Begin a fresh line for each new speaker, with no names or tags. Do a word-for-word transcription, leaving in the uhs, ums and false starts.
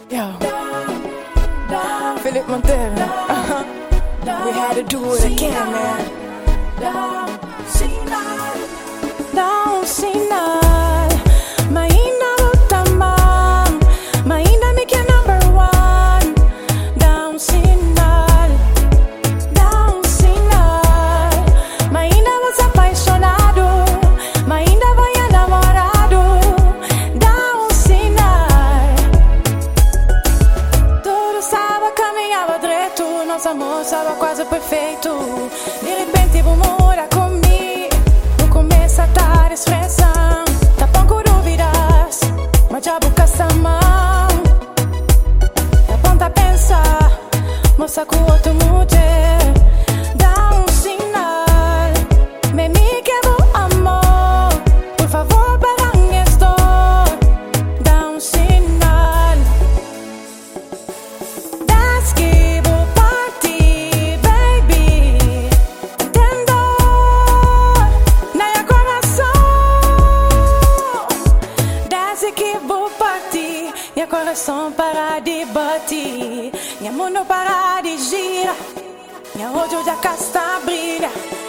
Yo, Philip Montero. Uh-huh. We had to do it again, man. Down Sinai, mainda lutamam, mainda me que number one. Down Sinai, Down Sinai, mainda was apaixonado, mainda vai enamorado. Down Sinai, tudo estava caminhava direito, nosso amor estava quase perfeito. De repente vou morar comigo. Começa a dar expressão, tá bom com dúvidas, mas já busca essa mão. É bom tá pensar, moça com outra mulher. Dá um sinal, me me quero amor, por favor para mim estou. Dá um sinal, das que vou partir, baby. Entendo. Que vou partir, meu coração para de bater, meu mundo para de girar, meu olho já cá está brilha.